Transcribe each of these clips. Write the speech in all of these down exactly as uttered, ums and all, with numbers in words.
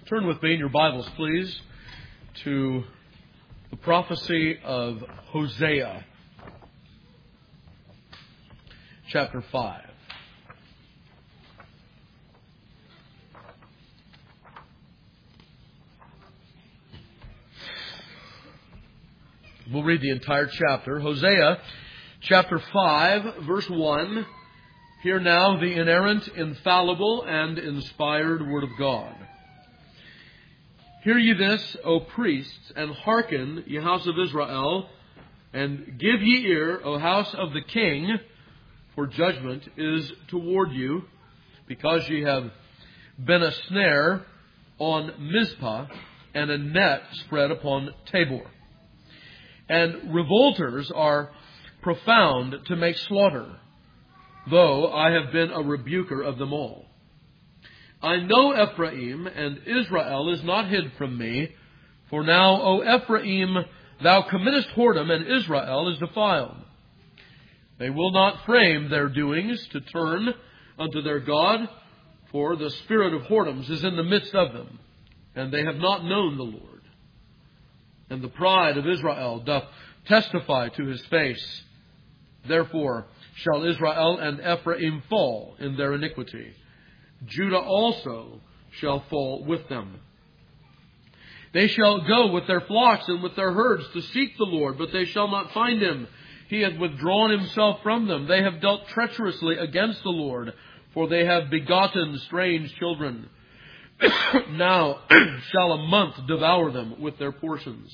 Turn with me in your Bibles, please, to the prophecy of Hosea, chapter five. We'll read the entire chapter. Hosea, chapter five, verse one. Hear now the inerrant, infallible, and inspired Word of God. Hear ye this, O priests, and hearken, ye house of Israel, and give ye ear, O house of the king, for judgment is toward you, because ye have been a snare on Mizpah, and a net spread upon Tabor. And revolters are profound to make slaughter, though I have been a rebuker of them all. I know Ephraim, and Israel is not hid from me. For now, O Ephraim, thou committest whoredom, and Israel is defiled. They will not frame their doings to turn unto their God, for the spirit of whoredoms is in the midst of them, and they have not known the Lord. And the pride of Israel doth testify to his face. Therefore shall Israel and Ephraim fall in their iniquity. Judah also shall fall with them. They shall go with their flocks and with their herds to seek the Lord, but they shall not find him. He hath withdrawn himself from them. They have dealt treacherously against the Lord, for they have begotten strange children. Now shall a month devour them with their portions.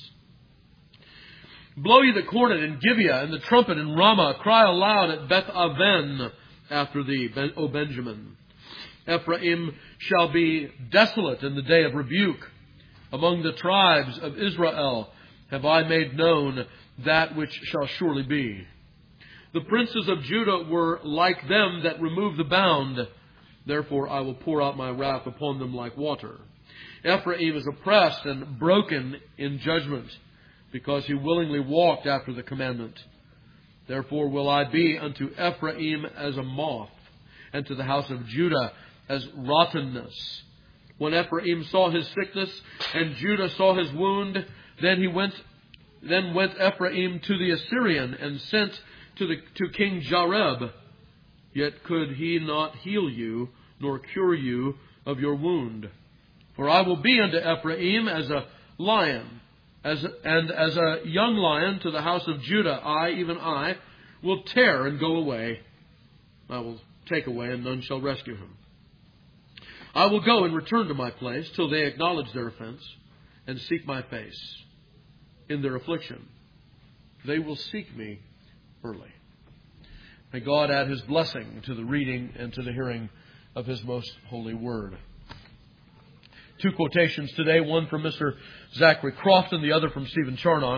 Blow ye the cornet in Gibeah, and the trumpet in Ramah. Cry aloud at Beth Aven after thee, O Benjamin. Ephraim shall be desolate in the day of rebuke. Among the tribes of Israel have I made known that which shall surely be. The princes of Judah were like them that remove the bound. Therefore I will pour out my wrath upon them like water. Ephraim is oppressed and broken in judgment, because he willingly walked after the commandment. Therefore will I be unto Ephraim as a moth, and to the house of Judah as rottenness. When Ephraim saw his sickness, and Judah saw his wound, then he went then went Ephraim to the Assyrian, and sent to the to King Jareb. Yet could he not heal you, nor cure you of your wound. For I will be unto Ephraim as a lion, as and as a young lion to the house of Judah. I, even I, will tear and go away. I will take away, and none shall rescue him. I will go and return to my place till they acknowledge their offense and seek my face. In their affliction, they will seek me early. May God add his blessing to the reading and to the hearing of his most holy word. Two quotations today, one from Mister Zachary Crofton, the other from Stephen Charnock.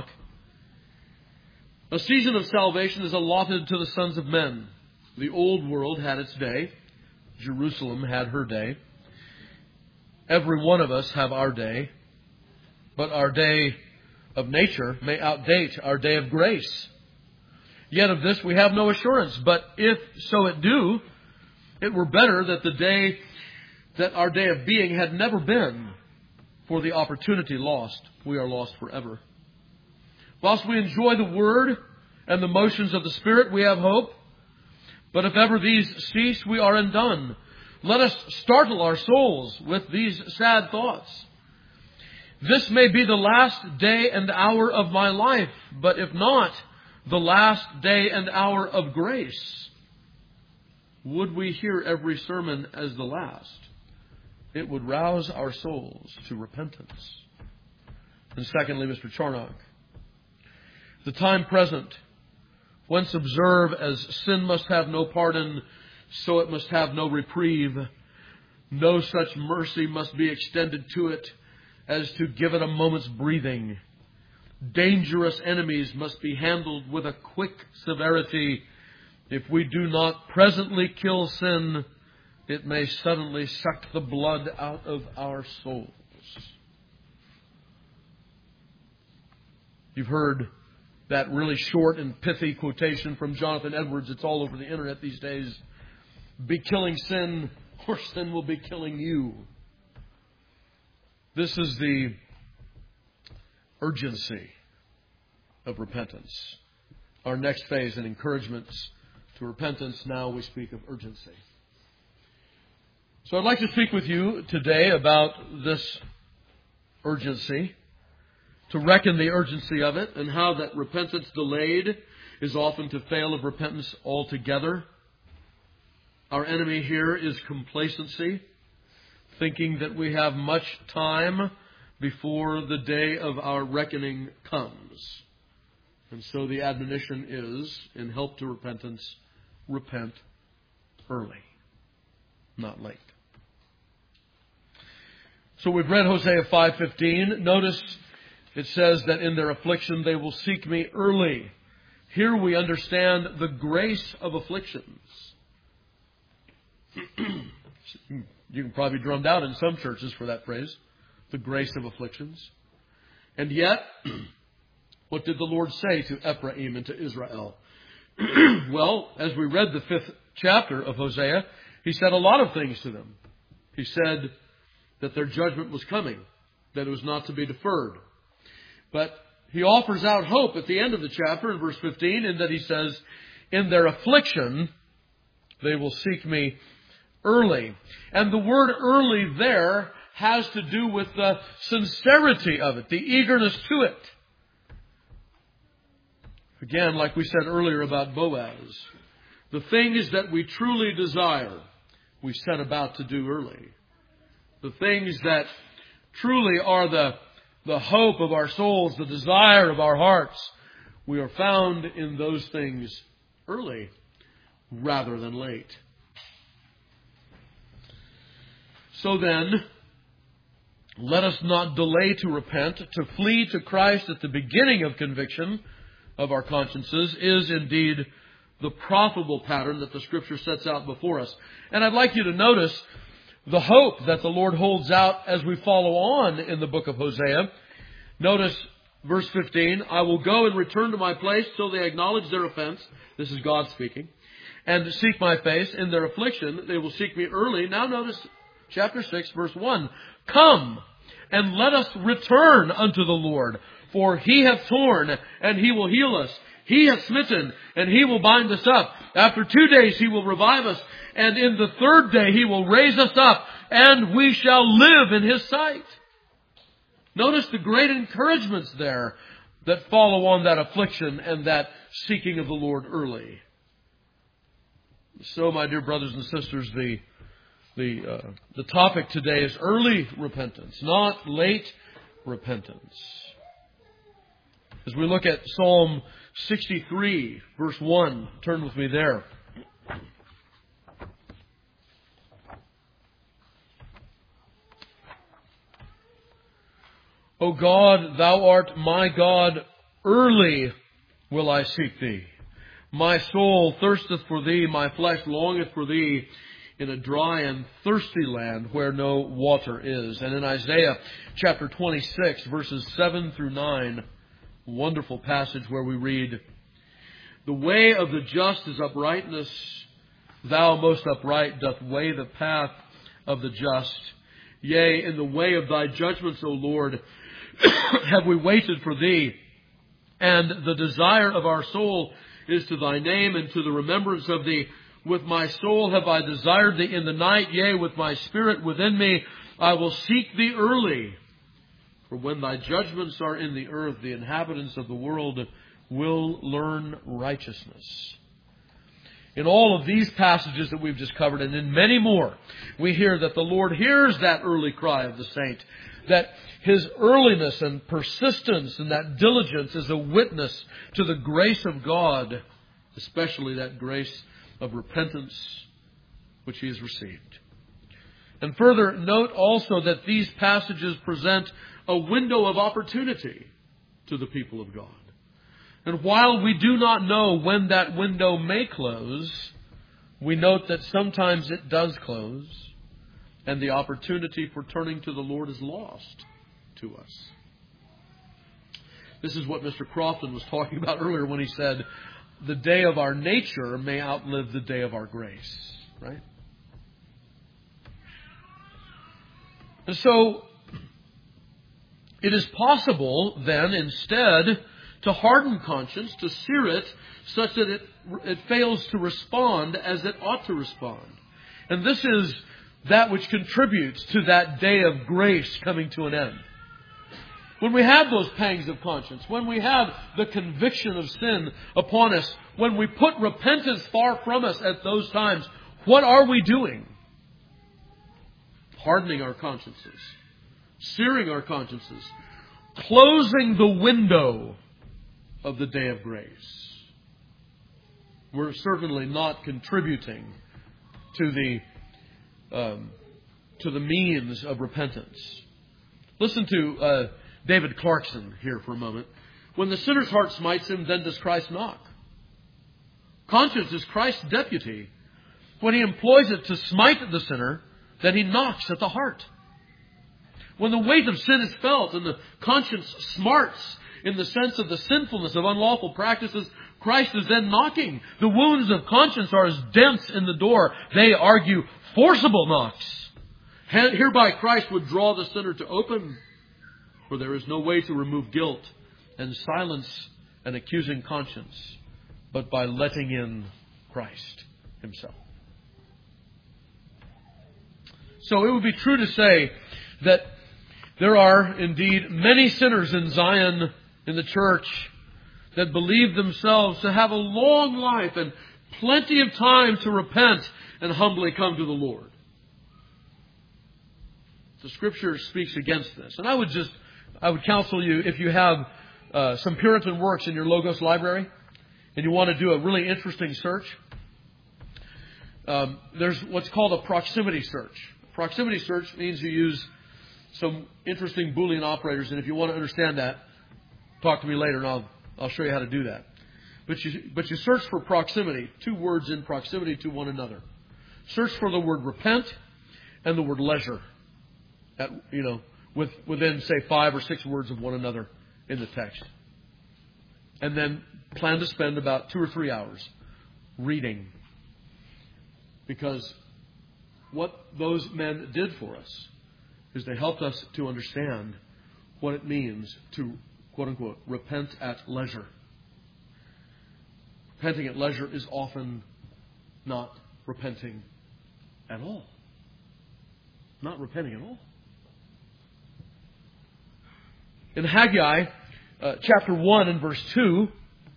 A season of salvation is allotted to the sons of men. The old world had its day. Jerusalem had her day. Every one of us have our day. But our day of nature may outdate our day of grace. Yet of this we have no assurance. But if so it do, it were better that the day, that our day of being had never been. For the opportunity lost, we are lost forever. Whilst we enjoy the Word and the motions of the Spirit, we have hope. But if ever these cease, we are undone. Let us startle our souls with these sad thoughts. This may be the last day and hour of my life, but if not, the last day and hour of grace. Would we hear every sermon as the last? It would rouse our souls to repentance. And secondly, Mister Charnock, the time present, whence observe as sin must have no pardon, so it must have no reprieve. No such mercy must be extended to it as to give it a moment's breathing. Dangerous enemies must be handled with a quick severity. If we do not presently kill sin, it may suddenly suck the blood out of our souls. You've heard that really short and pithy quotation from Jonathan Edwards. It's all over the internet these days. Be killing sin, or sin will be killing you. This is the urgency of repentance. Our next phase in encouragements to repentance, now we speak of urgency. So I'd like to speak with you today about this urgency, to reckon the urgency of it, and how that repentance delayed is often to fail of repentance altogether. Our enemy here is complacency, thinking that we have much time before the day of our reckoning comes. And so the admonition is, in help to repentance, repent early, not late. So we've read Hosea five fifteen. Notice it says that in their affliction they will seek me early. Here we understand the grace of afflictions. You can probably drummed out in some churches for that phrase, the grace of afflictions. And yet, what did the Lord say to Ephraim and to Israel? Well, as we read the fifth chapter of Hosea, He said a lot of things to them. He said that their judgment was coming, that it was not to be deferred. But He offers out hope at the end of the chapter in verse fifteen, in that He says, in their affliction they will seek me early. And the word early there has to do with the sincerity of it, the eagerness to it. Again, like we said earlier about Boaz, the things that we truly desire, we set about to do early. The things that truly are the, the hope of our souls, the desire of our hearts, we are found in those things early rather than late. So then, let us not delay to repent. To flee to Christ at the beginning of conviction of our consciences is indeed the profitable pattern that the Scripture sets out before us. And I'd like you to notice the hope that the Lord holds out as we follow on in the book of Hosea. Notice verse fifteen, I will go and return to my place till they acknowledge their offense. This is God speaking. And seek my face. In their affliction, they will seek me early. Now notice chapter six, verse one. Come and let us return unto the Lord, for He hath torn and He will heal us. He hath smitten and He will bind us up. After two days He will revive us, and in the third day He will raise us up, and we shall live in His sight. Notice the great encouragements there that follow on that affliction and that seeking of the Lord early. So, my dear brothers and sisters, the The, uh, the topic today is early repentance, not late repentance. As we look at Psalm sixty-three, verse one, turn with me there. O God, Thou art my God, early will I seek Thee. My soul thirsteth for Thee, my flesh longeth for Thee, in a dry and thirsty land where no water is. And in Isaiah chapter twenty-six, verses seven through nine, a wonderful passage where we read, The way of the just is uprightness. Thou most upright doth weigh the path of the just. Yea, in the way of Thy judgments, O Lord, have we waited for Thee. And the desire of our soul is to Thy name and to the remembrance of Thee. With my soul have I desired Thee in the night, yea, with my spirit within me, I will seek Thee early. For when Thy judgments are in the earth, the inhabitants of the world will learn righteousness. In all of these passages that we've just covered, and in many more, we hear that the Lord hears that early cry of the saint, that His earliness and persistence and that diligence is a witness to the grace of God, especially that grace of repentance which he has received. And further, note also that these passages present a window of opportunity to the people of God. And while we do not know when that window may close, we note that sometimes it does close, and the opportunity for turning to the Lord is lost to us. This is what Mister Crofton was talking about earlier when he said, the day of our nature may outlive the day of our grace. Right? And so, It is possible, then, instead, to harden conscience, to sear it, such that it, it fails to respond as it ought to respond. And this is that which contributes to that day of grace coming to an end. When we have those pangs of conscience, when we have the conviction of sin upon us, when we put repentance far from us at those times, what are we doing? Hardening our consciences, searing our consciences, closing the window of the day of grace. We're certainly not contributing to the um, to the means of repentance. Listen to uh, David Clarkson here for a moment. When the sinner's heart smites him, then does Christ knock. Conscience is Christ's deputy. When he employs it to smite the sinner, then he knocks at the heart. When the weight of sin is felt and the conscience smarts in the sense of the sinfulness of unlawful practices, Christ is then knocking. The wounds of conscience are as dents in the door. They argue forcible knocks. Hereby Christ would draw the sinner to open, for there is no way to remove guilt and silence an accusing conscience, but by letting in Christ Himself. So it would be true to say that there are indeed many sinners in Zion, in the church, that believe themselves to have a long life and plenty of time to repent and humbly come to the Lord. The Scripture speaks against this. And I would just, I would counsel you, if you have uh, some Puritan works in your Logos library, and you want to do a really interesting search, um, there's what's called a proximity search. Proximity search means you use some interesting Boolean operators, and if you want to understand that, talk to me later, and I'll I'll show you how to do that. But you but you search for proximity, two words in proximity to one another. Search for the word repent and the word leisure. At, you know, with within say five or six words of one another in the text, and then plan to spend about two or three hours reading, because what those men did for us is they helped us to understand what it means to, quote unquote, repent at leisure. Repenting at leisure is often not repenting at all. Not repenting at all. In Haggai, uh, chapter one and verse two,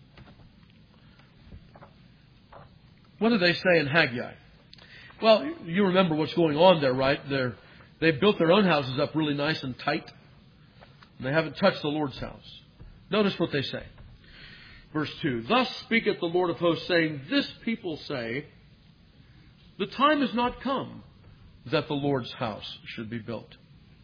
what do they say in Haggai? Well, you remember what's going on there, right? They're, they've built their own houses up really nice and tight, and they haven't touched the Lord's house. Notice what they say. Verse two, Thus speaketh the Lord of hosts, saying, This people say, The time is not come that the Lord's house should be built.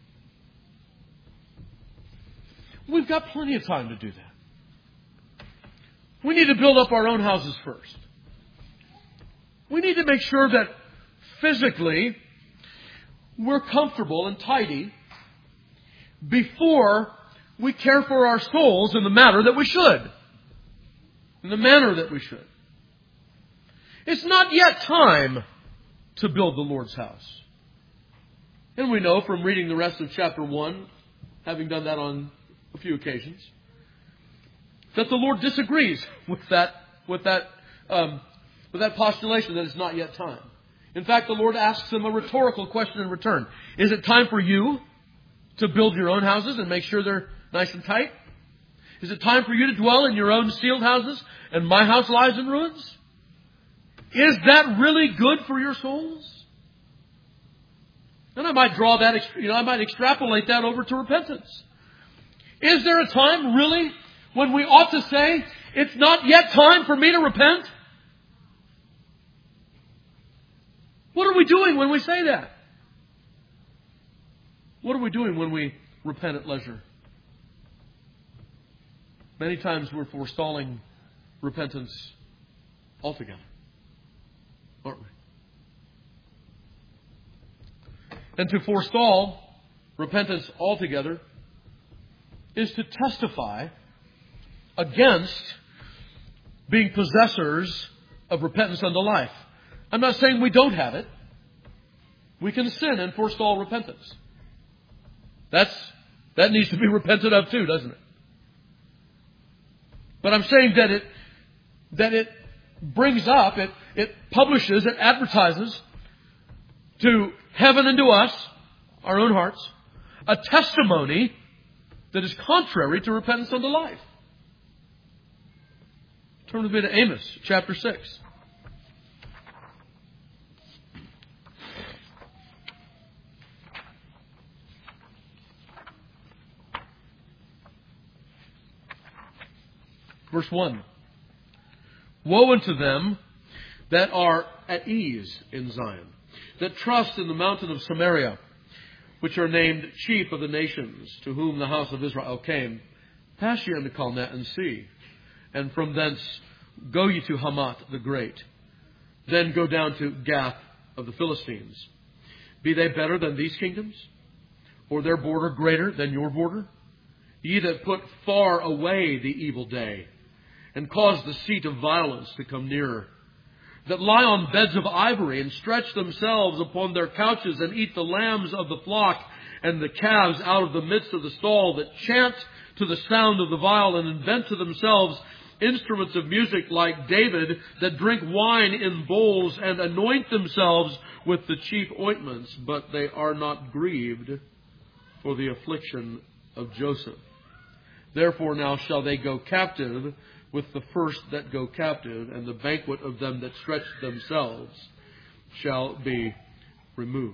We've got plenty of time to do that. We need to build up our own houses first. We need to make sure that physically we're comfortable and tidy before we care for our souls in the manner that we should. In the manner that we should. It's not yet time to build the Lord's house. And we know from reading the rest of chapter one, having done that on a few occasions, that the Lord disagrees with that, with that, um, with that postulation that it's not yet time. In fact, the Lord asks them a rhetorical question in return. Is it time for you to build your own houses and make sure they're nice and tight? Is it time for you to dwell in your own sealed houses and my house lies in ruins? Is that really good for your souls? And I might draw that, you know, I might extrapolate that over to repentance. Is there a time really when we ought to say, it's not yet time for me to repent? What are we doing when we say that? What are we doing when we repent at leisure? Many times we're forestalling repentance altogether, aren't we? And to forestall repentance altogether is to testify against being possessors of repentance unto life. I'm not saying we don't have it. We can sin and forestall repentance. That's That needs to be repented of too, doesn't it? But I'm saying that it that it brings up, it, it publishes, it advertises to heaven and to us, our own hearts, a testimony that is contrary to repentance unto life. Turn with me to Amos chapter six. Verse one. Woe unto them that are at ease in Zion, that trust in the mountain of Samaria, which are named chief of the nations, to whom the house of Israel came. Pass ye unto Calneh and see, and from thence go ye to Hamath the great. Then go down to Gath of the Philistines. Be they better than these kingdoms? Or their border greater than your border? Ye that put far away the evil day, and cause the seat of violence to come nearer, that lie on beds of ivory, and stretch themselves upon their couches, and eat the lambs of the flock, and the calves out of the midst of the stall, that chant to the sound of the viol, and invent to themselves instruments of music like David, that drink wine in bowls, and anoint themselves with the chief ointments, but they are not grieved for the affliction of Joseph. Therefore now shall they go captive with the first that go captive, and the banquet of them that stretch themselves shall be removed.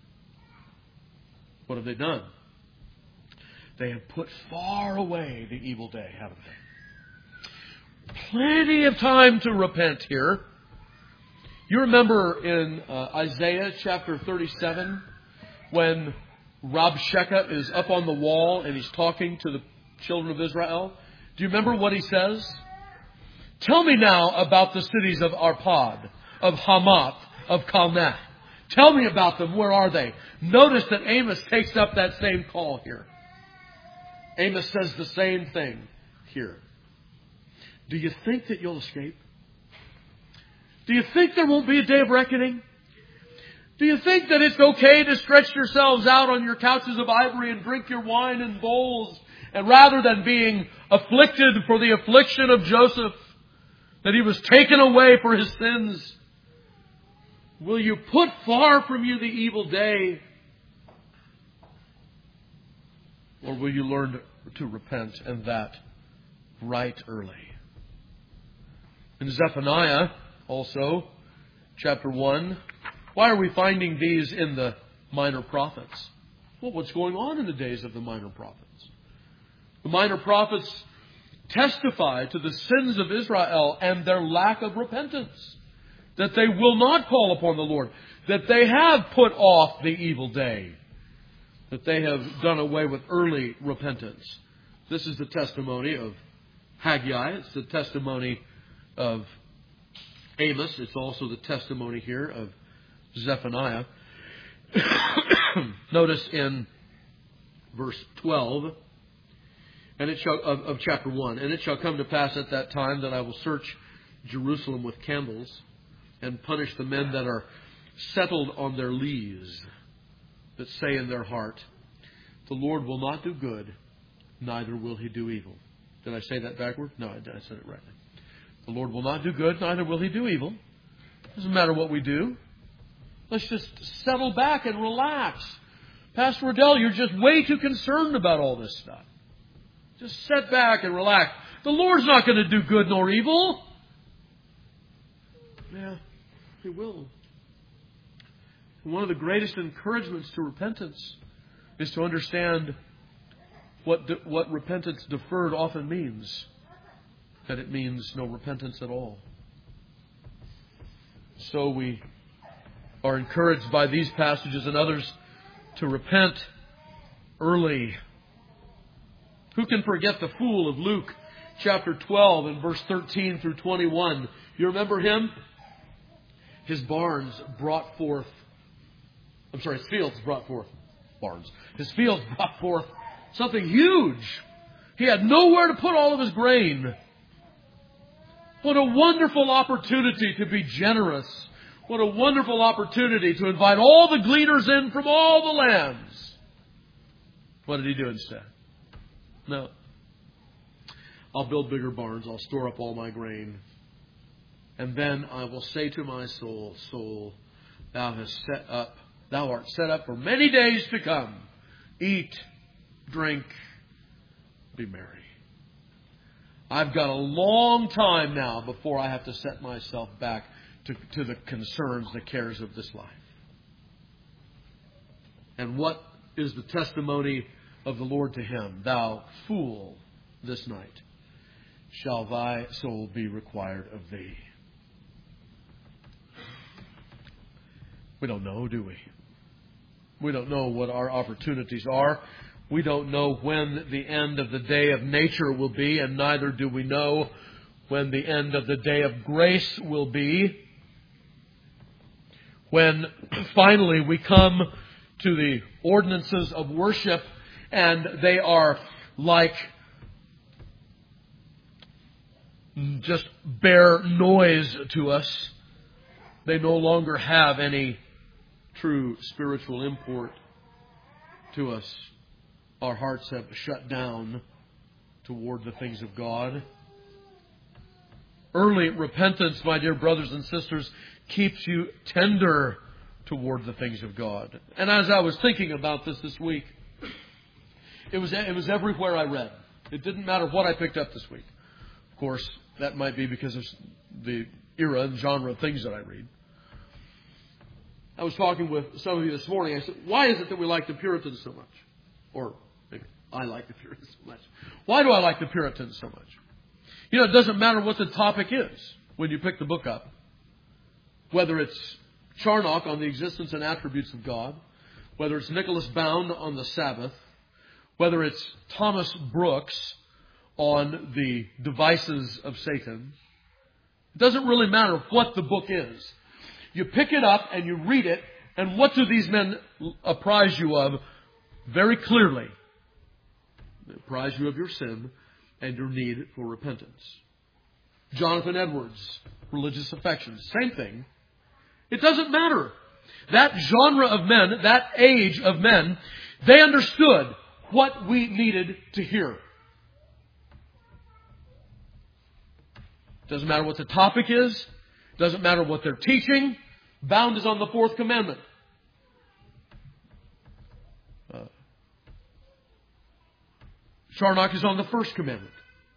What have they done? They have put far away the evil day, haven't they? Plenty of time to repent here. You remember in uh, Isaiah chapter thirty-seven, when Rabshakeh is up on the wall and he's talking to the children of Israel? Do you remember what he says? Tell me now about the cities of Arpad, of Hamath, of Calneh. Tell me about them. Where are they? Notice that Amos takes up that same call here. Amos says the same thing here. Do you think that you'll escape? Do you think there won't be a day of reckoning? Do you think that it's okay to stretch yourselves out on your couches of ivory and drink your wine in bowls? And rather than being afflicted for the affliction of Joseph, that he was taken away for his sins, will you put far from you the evil day? Or will you learn to, to repent, and that right early? In Zephaniah, also, chapter one, why are we finding these in the minor prophets? Well, what's going on in the days of the minor prophets? The minor prophets testify to the sins of Israel and their lack of repentance. That they will not call upon the Lord. That they have put off the evil day. That they have done away with early repentance. This is the testimony of Haggai. It's the testimony of Amos. It's also the testimony here of Zephaniah. Notice in verse twelve, and it shall, of, of chapter one, and it shall come to pass at that time that I will search Jerusalem with candles, and punish the men that are settled on their lees, that say in their heart, the Lord will not do good, neither will he do evil. Did I say that backward? No, I, I said it right. The Lord will not do good, neither will he do evil. Doesn't matter what we do. Let's just settle back and relax. Pastor Riddell, you're just way too concerned about all this stuff. Just sit back and relax. The Lord's not going to do good nor evil. Yeah, he will. One of the greatest encouragements to repentance is to understand what de- what repentance deferred often means. That it means no repentance at all. So we are encouraged by these passages and others to repent early. Who can forget the fool of Luke chapter twelve and verse thirteen through twenty-one? You remember him? His barns brought forth, I'm sorry, his fields brought forth, barns. His fields brought forth something huge. He had nowhere to put all of his grain. What a wonderful opportunity to be generous. What a wonderful opportunity to invite all the gleaners in from all the lands. What did he do instead? No. I'll build bigger barns. I'll store up all my grain. And then I will say to my soul, soul, thou hast set up, thou art set up for many days to come. Eat, drink, be merry. I've got a long time now before I have to set myself back to, to the concerns, the cares of this life. And what is the testimony of the Lord to him? Thou fool, this night shall thy soul be required of thee. We don't know, do we? We don't know what our opportunities are. We don't know when the end of the day of nature will be, and neither do we know when the end of the day of grace will be. When finally we come to the ordinances of worship, and they are like just bare noise to us. They no longer have any true spiritual import to us. Our hearts have shut down toward the things of God. Early repentance, my dear brothers and sisters, keeps you tender toward the things of God. And as I was thinking about this this week, it was it was everywhere I read. It didn't matter what I picked up this week. Of course, that might be because of the era and genre of things that I read. I was talking with some of you this morning. I said, why is it that we like the Puritans so much? Or maybe I like the Puritans so much. Why do I like the Puritans so much? You know, it doesn't matter what the topic is when you pick the book up. Whether it's Charnock on the existence and attributes of God, whether it's Nicholas Bound on the Sabbath, whether it's Thomas Brooks on the devices of Satan. It doesn't really matter what the book is. You pick it up and you read it, and what do these men apprise you of? Very clearly, they apprise you of your sin and your need for repentance. Jonathan Edwards, religious affections, same thing. It doesn't matter. That genre of men, that age of men, they understood what we needed to hear. Doesn't matter what the topic is. Doesn't matter what they're teaching. Bound is on the fourth commandment. Uh, Charnock is on the first commandment.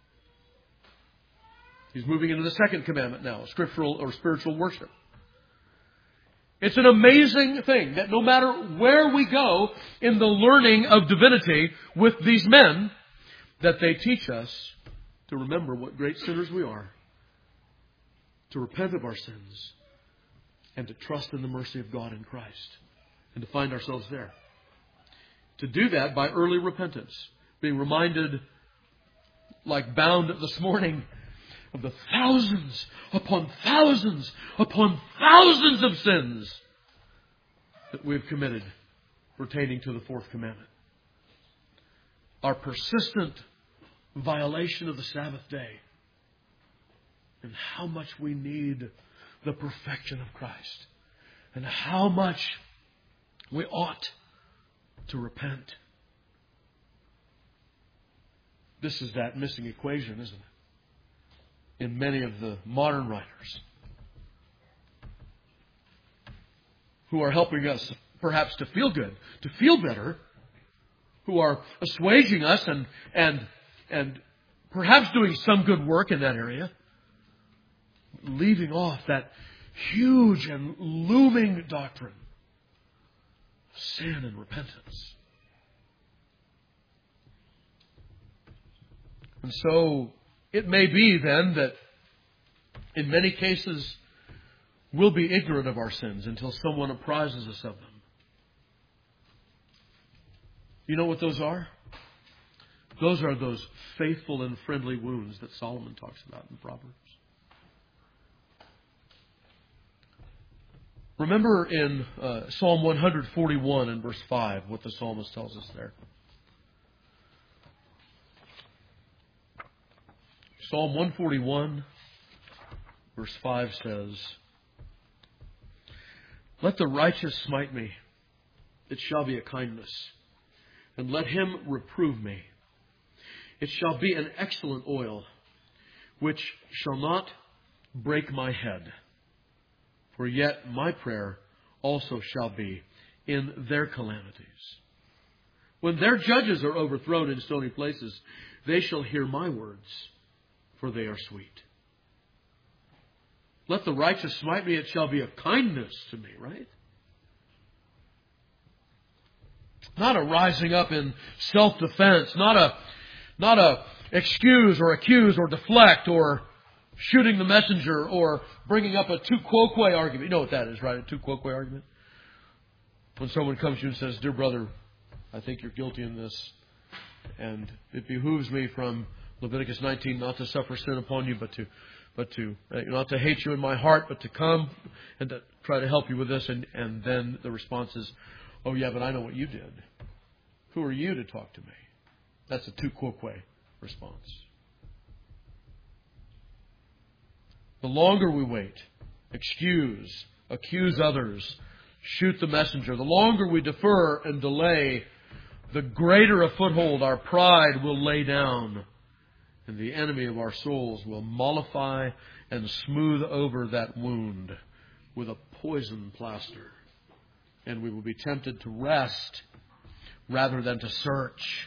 He's moving into the second commandment now, scriptural or spiritual worship. It's an amazing thing that no matter where we go in the learning of divinity with these men, that they teach us to remember what great sinners we are, to repent of our sins, and to trust in the mercy of God in Christ, and to find ourselves there. To do that by early repentance, being reminded, like Bound this morning, of the thousands upon thousands upon thousands of sins that we've committed pertaining to the fourth commandment. Our persistent violation of the Sabbath day, and how much we need the perfection of Christ, and how much we ought to repent. This is that missing equation, isn't it? In many of the modern writers who are helping us perhaps to feel good, to feel better, who are assuaging us and and and perhaps doing some good work in that area, leaving off that huge and looming doctrine of sin and repentance. And so it may be then that in many cases we'll be ignorant of our sins until someone apprises us of them. You know what those are? Those are those faithful and friendly wounds that Solomon talks about in Proverbs. Remember in uh, Psalm one forty-one and verse five what the psalmist tells us there. Psalm one forty-one, verse five says, "Let the righteous smite me, it shall be a kindness, and let him reprove me. It shall be an excellent oil, which shall not break my head. For yet my prayer also shall be in their calamities. When their judges are overthrown in stony places, they shall hear my words, for they are sweet. Let the righteous smite me, it shall be a kindness to me, right? Not a rising up in self-defense, not a not a excuse or accuse or deflect or shooting the messenger or bringing up a tu quoque argument. You know what that is, right? A tu quoque argument? When someone comes to you and says, "Dear brother, I think you're guilty in this, and it behooves me from Leviticus nineteen not to suffer sin upon you, but to but to uh, not to hate you in my heart, but to come and to try to help you with this." And, and then the response is, "Oh yeah, but I know what you did. Who are you to talk to me?" That's a tu quoque response. The longer we wait, excuse, accuse others, shoot the messenger, the longer we defer and delay, the greater a foothold our pride will lay down, and the enemy of our souls will mollify and smooth over that wound with a poison plaster. And we will be tempted to rest rather than to search.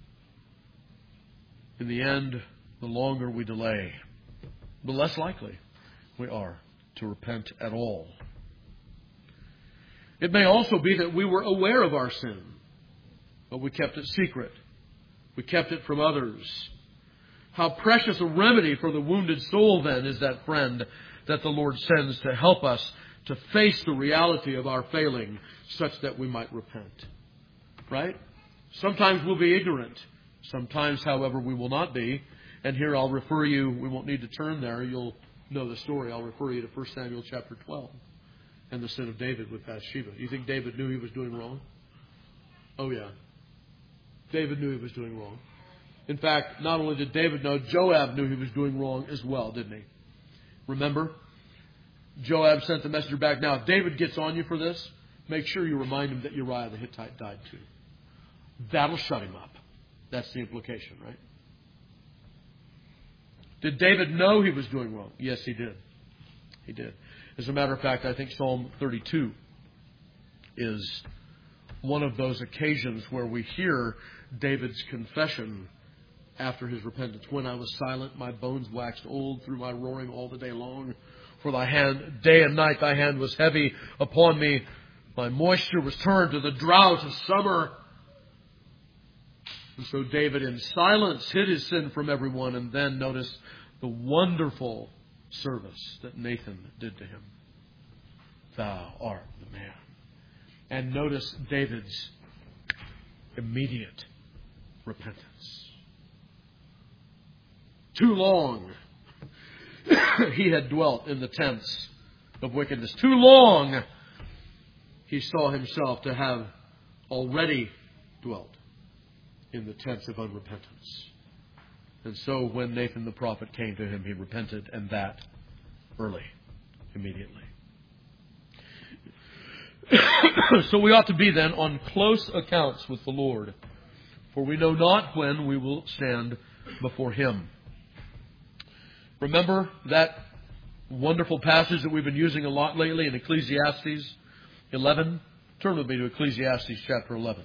In the end, the longer we delay, the less likely we are to repent at all. It may also be that we were aware of our sin, but we kept it secret. We kept it from others. How precious a remedy for the wounded soul, then, is that friend that the Lord sends to help us to face the reality of our failing such that we might repent. Right? Sometimes we'll be ignorant. Sometimes, however, we will not be. And here I'll refer you, we won't need to turn there, you'll know the story. I'll refer you to First Samuel chapter twelve and the sin of David with Bathsheba. You think David knew he was doing wrong? Oh yeah. David knew he was doing wrong. In fact, not only did David know, Joab knew he was doing wrong as well, didn't he? Remember? Joab sent the messenger back. Now, if David gets on you for this, make sure you remind him that Uriah the Hittite died too. That'll shut him up. That's the implication, right? Did David know he was doing wrong? Yes, he did. He did. As a matter of fact, I think Psalm thirty-two is one of those occasions where we hear David's confession after his repentance. When I was silent, my bones waxed old through my roaring all the day long. For thy hand, day and night, thy hand was heavy upon me. My moisture was turned to the drought of summer. And so David in silence hid his sin from everyone, and then notice the wonderful service that Nathan did to him. Thou art the man. And notice David's immediate repentance. Too long he had dwelt in the tents of wickedness. Too long he saw himself to have already dwelt in the tents of unrepentance. And so when Nathan the prophet came to him, he repented, and that early, immediately. So we ought to be then on close accounts with the Lord, for we know not when we will stand before Him. Remember that wonderful passage that we've been using a lot lately in Ecclesiastes eleven? Turn with me to Ecclesiastes chapter eleven.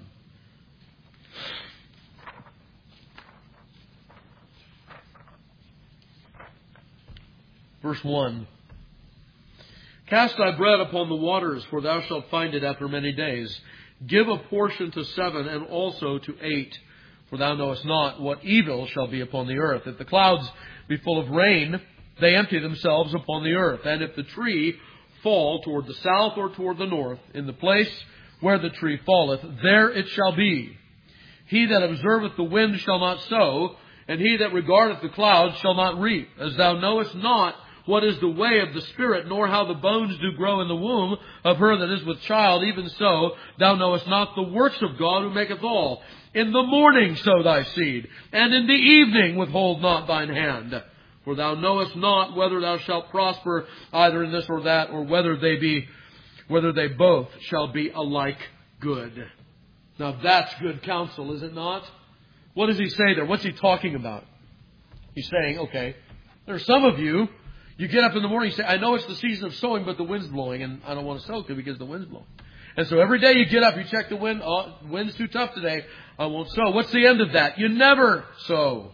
Verse one. Cast thy bread upon the waters, for thou shalt find it after many days. Give a portion to seven, and also to eight, for thou knowest not what evil shall be upon the earth. If the clouds be full of rain, they empty themselves upon the earth. And if the tree fall toward the south or toward the north, in the place where the tree falleth, there it shall be. He that observeth the wind shall not sow, and he that regardeth the clouds shall not reap. As thou knowest not what is the way of the Spirit, nor how the bones do grow in the womb of her that is with child, even so thou knowest not the works of God who maketh all. In the morning sow thy seed, and in the evening withhold not thine hand. For thou knowest not whether thou shalt prosper either in this or that, or whether they be, whether they both shall be alike good. Now that's good counsel, is it not? What does he say there? What's he talking about? He's saying, okay, there are some of you, you get up in the morning, you say, I know it's the season of sowing, but the wind's blowing, and I don't want to sow because the wind's blowing. And so every day you get up, you check the wind, oh, wind's too tough today, I won't sow. What's the end of that? You never sow.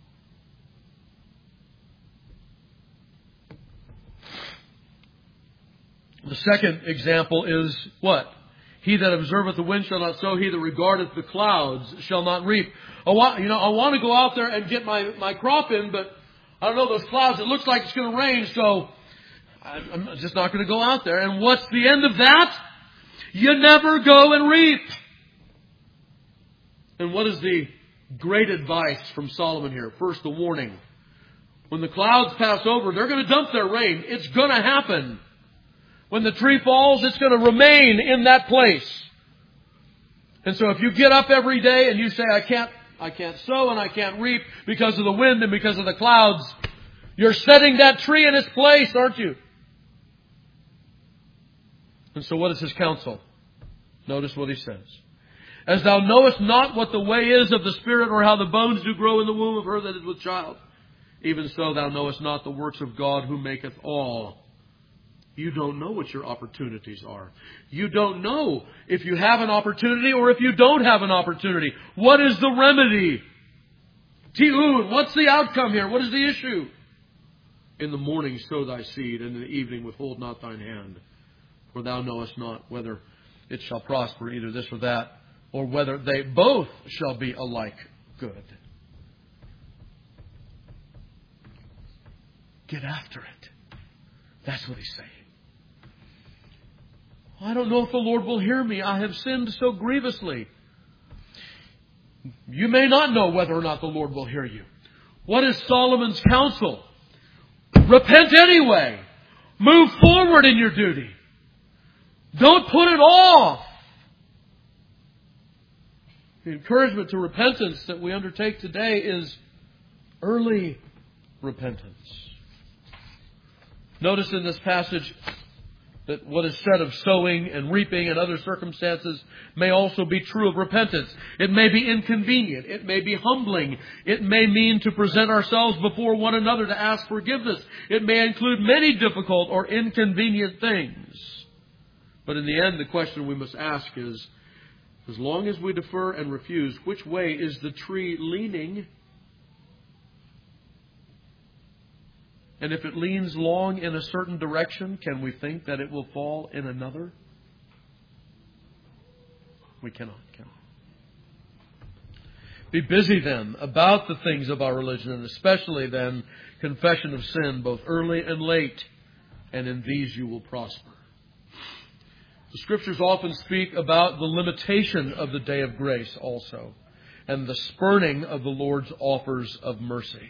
The second example is what? He that observeth the wind shall not sow, he that regardeth the clouds shall not reap. I want, you know, I want to go out there and get my, my crop in, but I don't know, those clouds, it looks like it's going to rain, so I'm just not going to go out there. And what's the end of that? You never go and reap. And what is the great advice from Solomon here? First, the warning. When the clouds pass over, they're going to dump their rain. It's going to happen. When the tree falls, it's going to remain in that place. And so if you get up every day and you say, I can't, I can't sow and I can't reap because of the wind and because of the clouds, you're setting that tree in its place, aren't you? And so what is his counsel? Notice what he says. As thou knowest not what the way is of the Spirit, or how the bones do grow in the womb of her that is with child, even so thou knowest not the works of God who maketh all. You don't know what your opportunities are. You don't know if you have an opportunity or if you don't have an opportunity. What is the remedy? Ti'un, what's the outcome here? What is the issue? In the morning sow thy seed, and in the evening withhold not thine hand. For thou knowest not whether it shall prosper, either this or that, or whether they both shall be alike good. Get after it. That's what he's saying. I don't know if the Lord will hear me. I have sinned so grievously. You may not know whether or not the Lord will hear you. What is Solomon's counsel? Repent anyway. Move forward in your duty. Don't put it off. The encouragement to repentance that we undertake today is early repentance. Notice in this passage that what is said of sowing and reaping and other circumstances may also be true of repentance. It may be inconvenient. It may be humbling. It may mean to present ourselves before one another to ask forgiveness. It may include many difficult or inconvenient things. But in the end, the question we must ask is, as long as we defer and refuse, which way is the tree leaning? And if it leans long in a certain direction, can we think that it will fall in another? We cannot, can we? Be busy then about the things of our religion, and especially then confession of sin, both early and late, and in these you will prosper. The Scriptures often speak about the limitation of the day of grace also, and the spurning of the Lord's offers of mercy.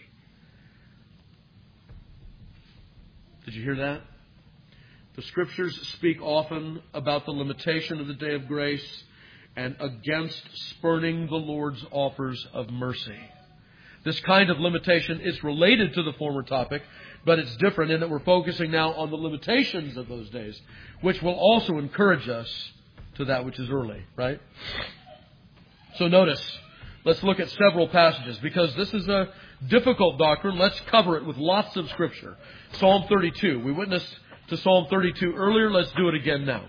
Did you hear that? The Scriptures speak often about the limitation of the day of grace and against spurning the Lord's offers of mercy. This kind of limitation is related to the former topic, but it's different in that we're focusing now on the limitations of those days, which will also encourage us to that which is early, right? So notice, let's look at several passages, because this is a difficult doctrine. Let's cover it with lots of Scripture. Psalm thirty-two. We witnessed to Psalm thirty-two earlier. Let's do it again now.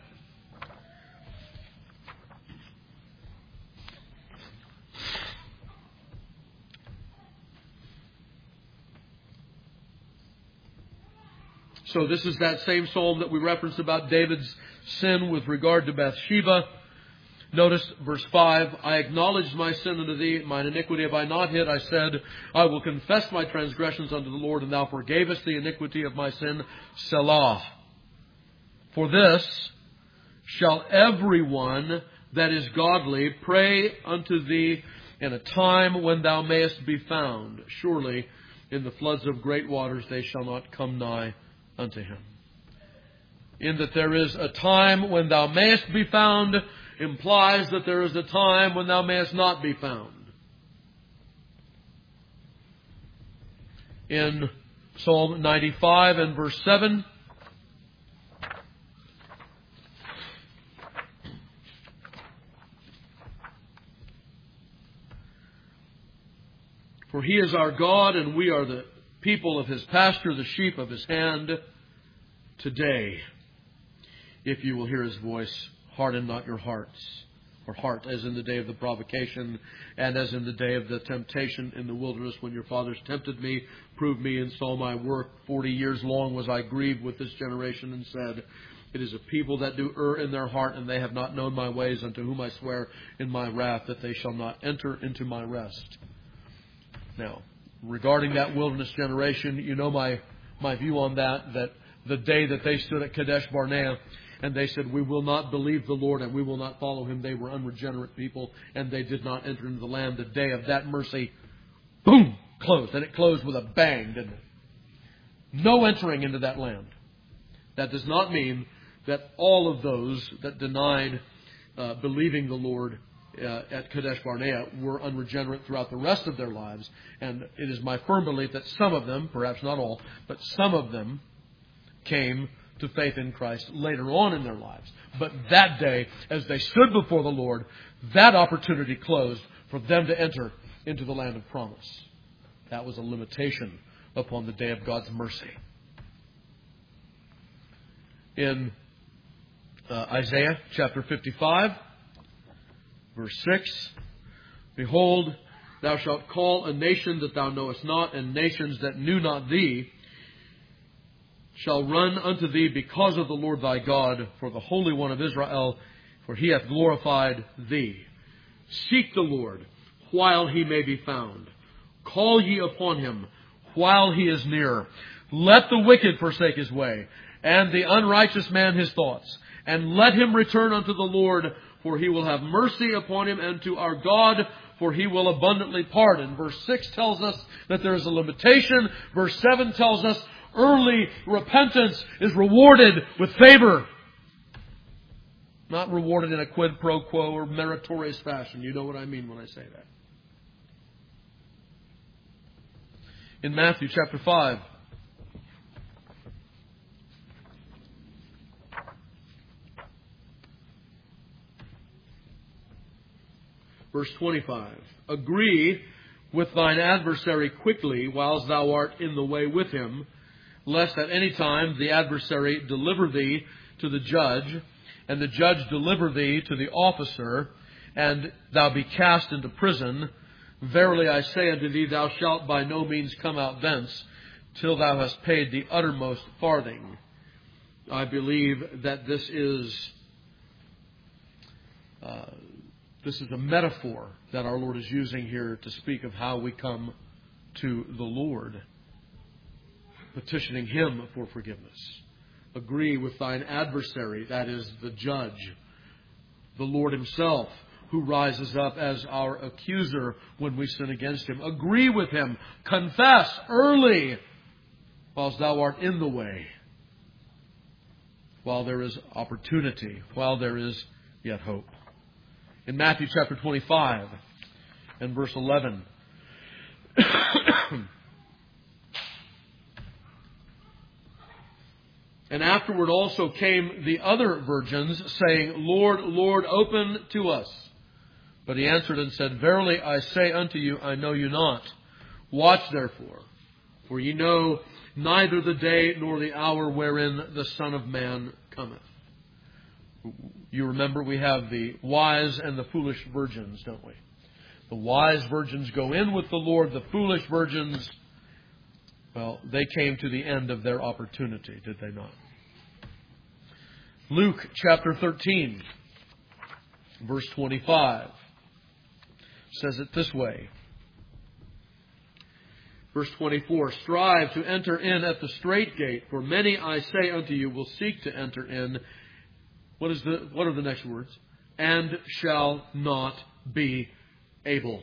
So this is that same psalm that we referenced about David's sin with regard to Bathsheba. Notice verse five, I acknowledged my sin unto thee, mine iniquity have I not hid. I said, I will confess my transgressions unto the Lord, and thou forgavest the iniquity of my sin. Selah. For this shall everyone that is godly pray unto thee in a time when thou mayest be found. Surely in the floods of great waters they shall not come nigh unto him. In that there is a time when thou mayest be found implies that there is a time when thou mayest not be found. In Psalm ninety-five and verse seven, For He is our God, and we are the people of His pasture, the sheep of His hand. Today, if you will hear His voice, harden not your hearts, or heart, as in the day of the provocation, and as in the day of the temptation in the wilderness, when your fathers tempted me, proved me, and saw my work. Forty years long was I grieved with this generation, and said, It is a people that do err in their heart, and they have not known my ways, unto whom I swear in my wrath that they shall not enter into my rest. Now, regarding that wilderness generation, you know my, my view on that, that the day that they stood at Kadesh Barnea, and they said, we will not believe the Lord, and we will not follow Him. They were unregenerate people, and they did not enter into the land. The day of that mercy, boom, closed. And it closed with a bang, didn't it? No entering into that land. That does not mean that all of those that denied uh, believing the Lord uh, at Kadesh Barnea were unregenerate throughout the rest of their lives. And it is my firm belief that some of them, perhaps not all, but some of them came to faith in Christ later on in their lives. But that day, as they stood before the Lord, that opportunity closed for them to enter into the land of promise. That was a limitation upon the day of God's mercy. In uh, Isaiah chapter fifty-five, verse six, Behold, thou shalt call a nation that thou knowest not, and nations that knew not thee shall run unto thee because of the Lord thy God, for the Holy One of Israel, for He hath glorified thee. Seek the Lord while He may be found. Call ye upon Him while He is near. Let the wicked forsake his way, and the unrighteous man his thoughts. And let him return unto the Lord, for He will have mercy upon him, and to our God, for He will abundantly pardon. Verse six tells us that there is a limitation. Verse seven tells us early repentance is rewarded with favor. Not rewarded in a quid pro quo or meritorious fashion. You know what I mean when I say that. In Matthew chapter five, verse twenty-five, Agree with thine adversary quickly, whilst thou art in the way with him, lest at any time the adversary deliver thee to the judge, and the judge deliver thee to the officer, and thou be cast into prison. Verily I say unto thee, thou shalt by no means come out thence, till thou hast paid the uttermost farthing. I believe that this is uh, this is a metaphor that our Lord is using here to speak of how we come to the Lord, petitioning Him for forgiveness. Agree with thine adversary, that is the judge, the Lord Himself, who rises up as our accuser when we sin against Him. Agree with Him. Confess early whilst thou art in the way, while there is opportunity, while there is yet hope. In Matthew chapter twenty-five and verse eleven, And afterward also came the other virgins, saying, Lord, Lord, open to us. But He answered and said, Verily I say unto you, I know you not. Watch therefore, for ye know neither the day nor the hour wherein the Son of Man cometh. You remember we have the wise and the foolish virgins, don't we? The wise virgins go in with the Lord. The foolish virgins, well, they came to the end of their opportunity, did they not? Luke chapter thirteen, verse twenty-five, says it this way. Verse twenty-four, Strive to enter in at the strait gate, for many, I say unto you, will seek to enter in. What is the? What are the next words? And shall not be able.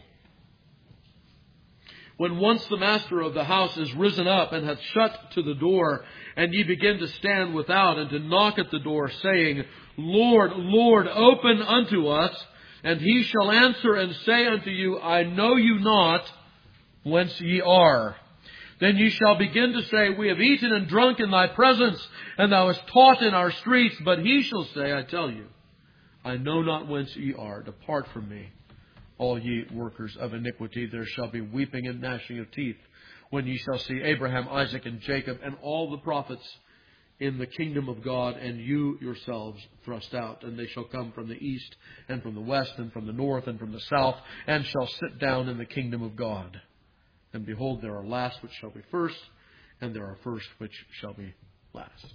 When once the master of the house is risen up and hath shut to the door, and ye begin to stand without and to knock at the door, saying, Lord, Lord, open unto us, and He shall answer and say unto you, I know you not whence ye are. Then ye shall begin to say, We have eaten and drunk in thy presence, and thou hast taught in our streets. But He shall say, I tell you, I know not whence ye are. Depart from me, all ye workers of iniquity. There shall be weeping and gnashing of teeth when ye shall see Abraham, Isaac, and Jacob, and all the prophets in the kingdom of God, and you yourselves thrust out. And they shall come from the east, and from the west, and from the north, and from the south, and shall sit down in the kingdom of God. And behold, there are last which shall be first, and there are first which shall be last.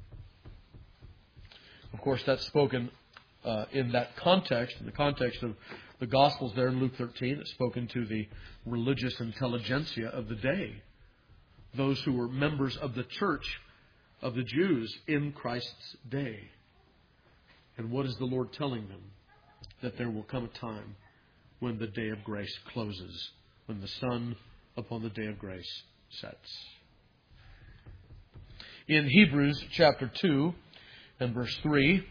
Of course, that's spoken uh, in that context, in the context of the Gospels there in Luke thirteen. It's spoken to the religious intelligentsia of the day, those who were members of the church of the Jews in Christ's day. And what is the Lord telling them? That there will come a time when the day of grace closes, when the sun upon the day of grace sets. In Hebrews chapter two and verse three,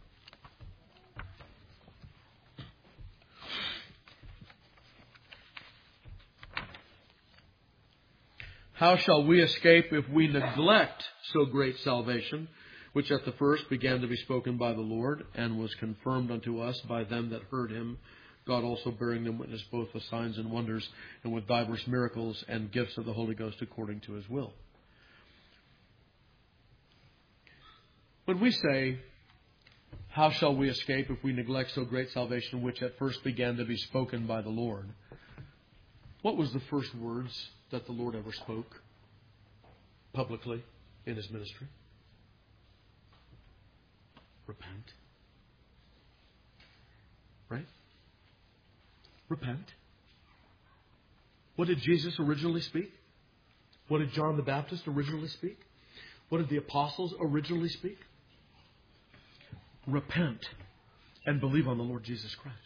how shall we escape if we neglect so great salvation, which at the first began to be spoken by the Lord, and was confirmed unto us by them that heard him, God also bearing them witness both with signs and wonders, and with divers miracles and gifts of the Holy Ghost according to his will. When we say, how shall we escape if we neglect so great salvation, which at first began to be spoken by the Lord? What was the first words that the Lord ever spoke publicly in his ministry? Repent. Right? Repent. What did Jesus originally speak? What did John the Baptist originally speak? What did the apostles originally speak? Repent and believe on the Lord Jesus Christ.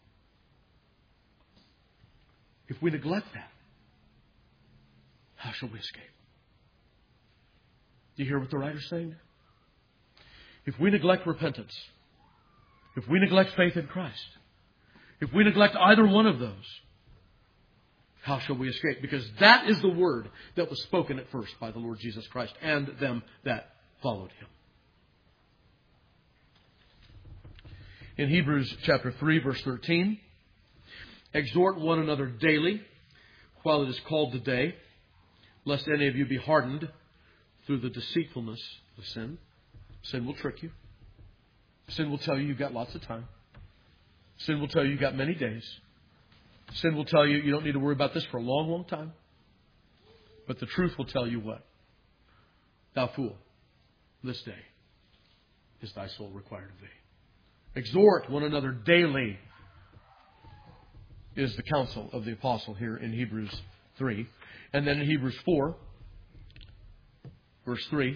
If we neglect that, how shall we escape? Do you hear what the writer's saying? If we neglect repentance, if we neglect faith in Christ, if we neglect either one of those, how shall we escape? Because that is the word that was spoken at first by the Lord Jesus Christ and them that followed him. In Hebrews chapter three, verse thirteen, exhort one another daily while it is called today, lest any of you be hardened through the deceitfulness of sin. Sin will trick you. Sin will tell you you've got lots of time. Sin will tell you you've got many days. Sin will tell you you don't need to worry about this for a long, long time. But the truth will tell you what? Thou fool, this day is thy soul required of thee. Exhort one another daily is the counsel of the apostle here in Hebrews three. And then in Hebrews four, verse three,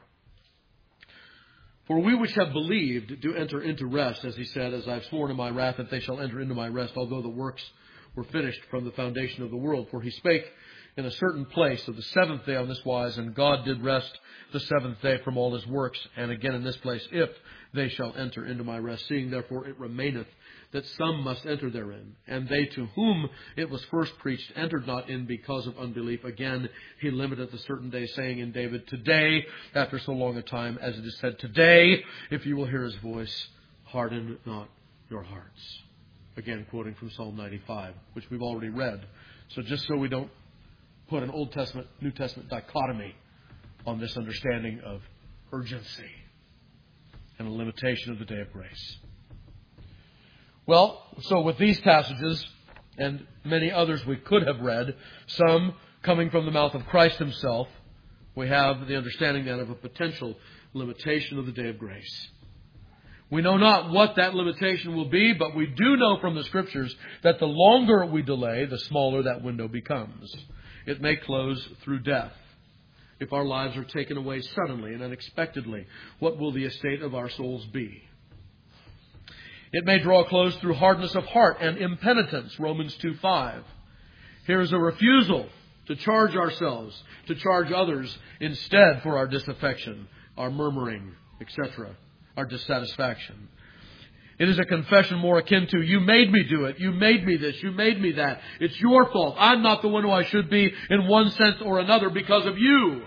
for we which have believed do enter into rest, as he said, as I have sworn in my wrath that they shall enter into my rest, although the works were finished from the foundation of the world. For he spake in a certain place of the seventh day on this wise, and God did rest the seventh day from all his works. And again in this place, if they shall enter into my rest, seeing therefore it remaineth that some must enter therein. And they to whom it was first preached entered not in because of unbelief. Again, he limiteth a certain day, saying in David, today, after so long a time, as it is said, today, if you will hear his voice, harden not your hearts. Again, quoting from Psalm ninety-five, which we've already read. So just so we don't put an Old Testament, New Testament dichotomy on this understanding of urgency and a limitation of the day of grace. Well, so with these passages and many others we could have read, some coming from the mouth of Christ himself, we have the understanding then of a potential limitation of the day of grace. We know not what that limitation will be, but we do know from the Scriptures that the longer we delay, the smaller that window becomes. It may close through death. If our lives are taken away suddenly and unexpectedly, what will the estate of our souls be? It may draw a close through hardness of heart and impenitence, Romans two five. Here is a refusal to charge ourselves, to charge others instead for our disaffection, our murmuring, et cetera, our dissatisfaction. It is a confession more akin to, you made me do it, you made me this, you made me that. It's your fault. I'm not the one who I should be in one sense or another because of you.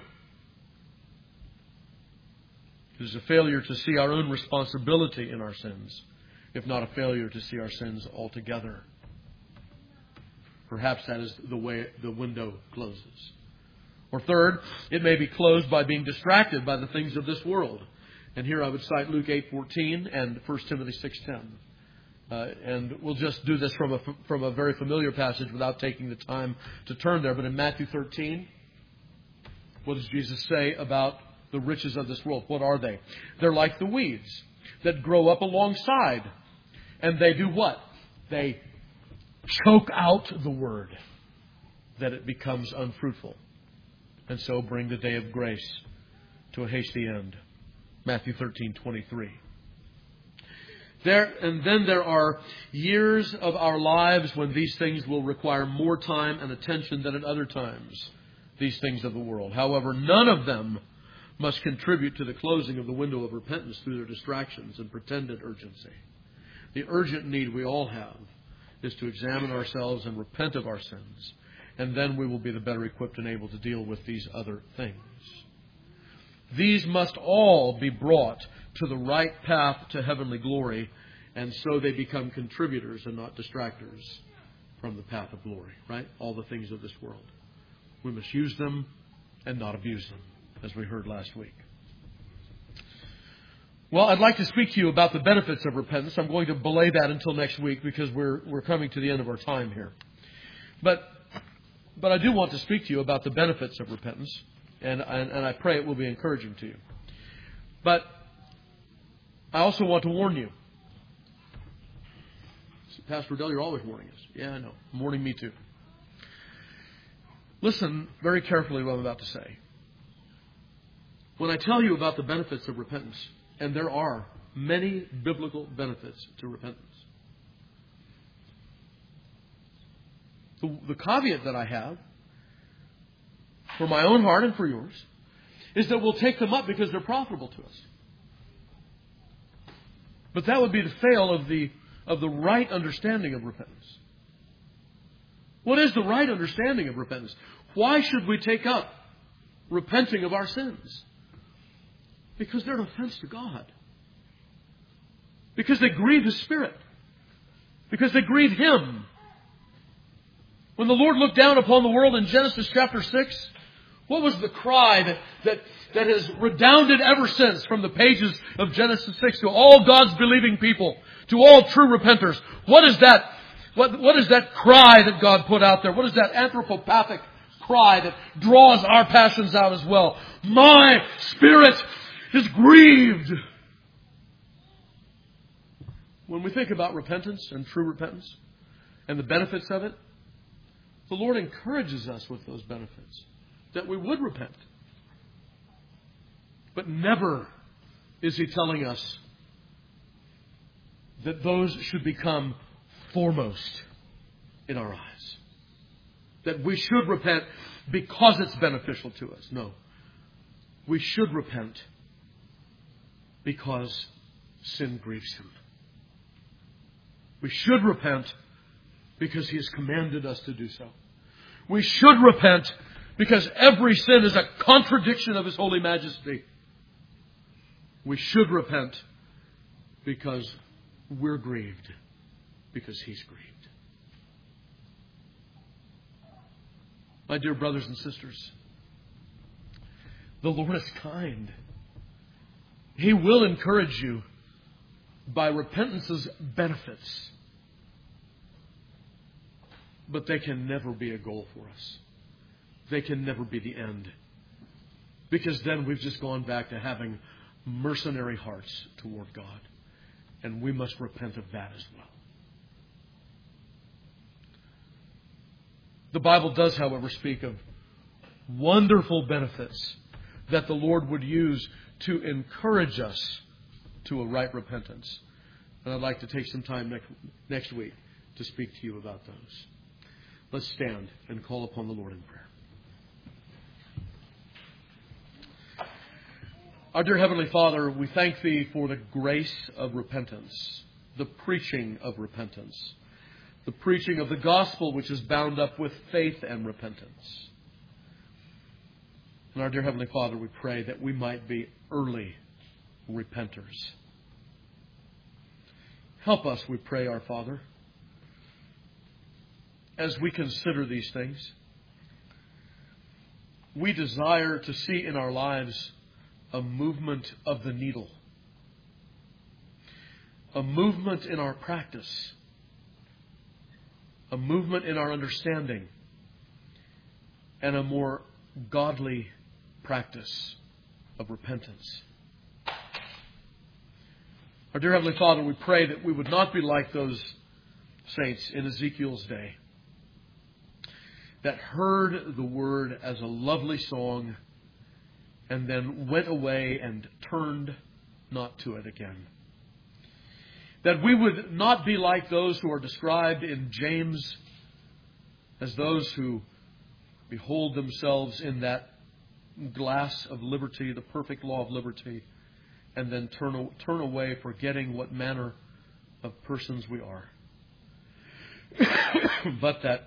It is a failure to see our own responsibility in our sins, if not a failure to see our sins altogether. Perhaps that is the way the window closes. Or third, it may be closed by being distracted by the things of this world. And here I would cite Luke eight fourteen and First Timothy six ten. Uh, and we'll just do this from a, from a very familiar passage without taking the time to turn there. But in Matthew thirteen, what does Jesus say about the riches of this world? What are they? They're like the weeds that grow up alongside. And they do what? They choke out the word, that it becomes unfruitful, and so bring the day of grace to a hasty end. Matthew thirteen twenty-three. There, and then there are years of our lives when these things will require more time and attention than at other times, these things of the world. However, none of them must contribute to the closing of the window of repentance through their distractions and pretended urgency. The urgent need we all have is to examine ourselves and repent of our sins, and then we will be the better equipped and able to deal with these other things. These must all be brought to the right path to heavenly glory, and so they become contributors and not distractors from the path of glory, right? All the things of this world. We must use them and not abuse them, as we heard last week. Well, I'd like to speak to you about the benefits of repentance. I'm going to belay that until next week because we're we're coming to the end of our time here. But but I do want to speak to you about the benefits of repentance, and and, and I pray it will be encouraging to you. But I also want to warn you. Pastor Dell, you're always warning us. Yeah, I know. Warning me too. Listen very carefully what I'm about to say. When I tell you about the benefits of repentance, and there are many biblical benefits to repentance, the, the caveat that I have for my own heart and for yours is that we'll take them up because they're profitable to us. But that would be the fail of the of the right understanding of repentance. What is the right understanding of repentance? Why should we take up repenting of our sins? Because they're an offense to God. Because they grieve His Spirit. Because they grieve Him. When the Lord looked down upon the world in Genesis chapter six, what was the cry that, that, that has redounded ever since from the pages of Genesis six to all God's believing people, to all true repenters? What is that, what, what is that cry that God put out there? What is that anthropopathic cry that draws our passions out as well? My spirit is grieved. When we think about repentance and true repentance and the benefits of it, the Lord encourages us with those benefits, that we would repent. But never is He telling us that those should become foremost in our eyes. That we should repent because it's beneficial to us. No. We should repent because sin grieves Him. We should repent because He has commanded us to do so. We should repent because every sin is a contradiction of His holy majesty. We should repent because we're grieved, because He's grieved. My dear brothers and sisters, the Lord is kind. He will encourage you by repentance's benefits. But they can never be a goal for us. They can never be the end. Because then we've just gone back to having mercenary hearts toward God. And we must repent of that as well. The Bible does, however, speak of wonderful benefits that the Lord would use to encourage us to a right repentance. And I'd like to take some time next, next week to speak to you about those. Let's stand and call upon the Lord in prayer. Our dear Heavenly Father, we thank Thee for the grace of repentance, the preaching of repentance, the preaching of the gospel which is bound up with faith and repentance. And our dear Heavenly Father, we pray that we might be early repenters. Help us, we pray, our Father, as we consider these things, we desire to see in our lives a movement of the needle, a movement in our practice, a movement in our understanding, and a more godly practice of repentance. Our dear Heavenly Father, we pray that we would not be like those saints in Ezekiel's day that heard the Word as a lovely song and then went away and turned not to it again. That we would not be like those who are described in James as those who behold themselves in that glass of liberty, the perfect law of liberty, and then turn, turn away, forgetting what manner of persons we are. But that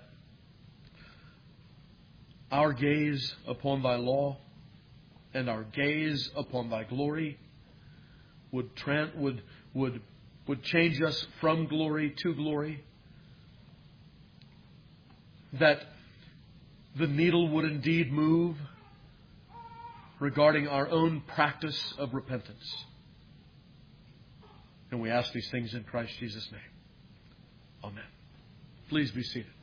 our gaze upon Thy law and our gaze upon Thy glory would tran- would would would change us from glory to glory. That the needle would indeed move regarding our own practice of repentance. And we ask these things in Christ Jesus' name. Amen. Please be seated.